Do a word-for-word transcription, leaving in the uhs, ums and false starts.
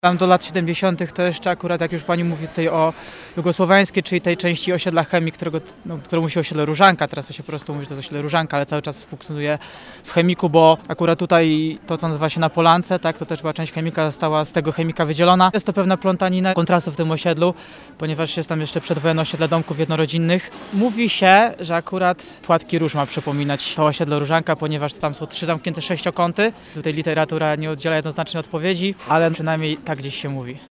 Tam do lat siedemdziesiątych to jeszcze akurat, jak już pani mówi tutaj o jugosłowiańskiej, czyli tej części osiedla Chemii, którego, no, którą musi osiedle Różanka, teraz to się po prostu mówi, że to jest osiedle Różanka, ale cały czas funkcjonuje w Chemiku, bo akurat tutaj to, co nazywa się na Polance, tak, to też była część Chemika, została z tego Chemika wydzielona. Jest to pewna plątanina kontrastu w tym osiedlu, ponieważ jest tam jeszcze przedwojenne osiedle domków jednorodzinnych. Mówi się, że akurat Płatki Róż ma przypominać to osiedle Różanka, ponieważ tam są trzy zamknięte sześciokąty. Tutaj literatura nie oddziela jednoznacznej odpowiedzi, ale przynajmniej tak gdzieś się mówi.